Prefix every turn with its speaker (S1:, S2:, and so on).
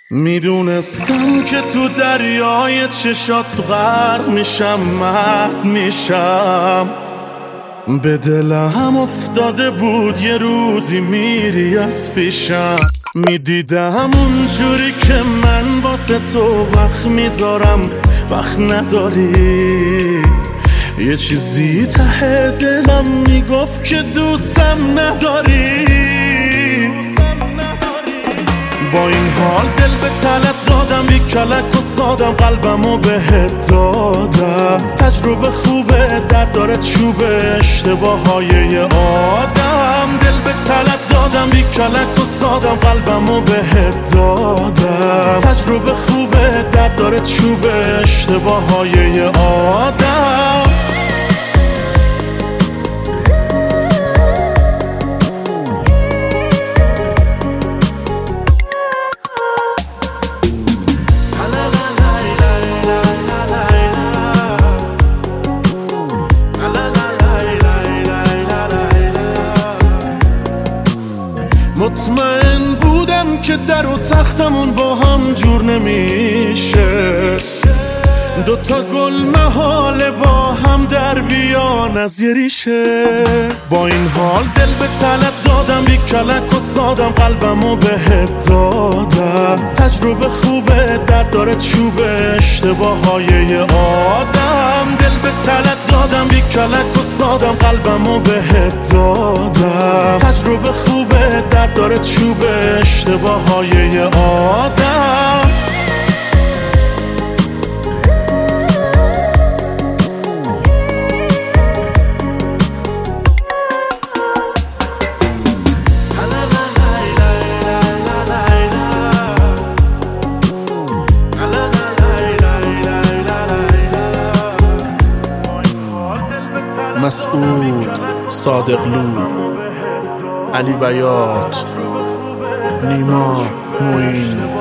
S1: میدونستم که تو دریای چشات غرق میشم، مرد میشم. به دلم افتاده بود یه روزی میری از پیشم. میدیدم اونجوری که من واسه تو وقت میذارم، وقت نداری. یه چیزی ته دلم میگفت که دوستم نداری. با این حال دل به طلب دادم، بی کلک و سادم قلبمو بهت دادم. تجربه خوبه، درد داره چوبه، اشتباههای یه آدم. دل به طلب دادم، بی کلک و سادم قلبمو بهت دادم. تجربه خوبه، درد داره چوبه، اشتباههای یه آدم. مطمئن بودم که در و تختمون با هم جور نمیشه. دوتا گل محاله با هم در بیان از یه ریشه. با این حال دل به طلب دادم، بی کلک و سادم قلبمو بهت دادم. تجربه خوبه، درد داره چوبه، اشتباههای یه آدم. دل به طلب دادم، بی کلک و سادم قلبمو بهت دادم. تجربه خوبه، درد داره چوبه، اشتباههای یه آدم. مسعود، صادقلو، علی بیات، نیما، معین.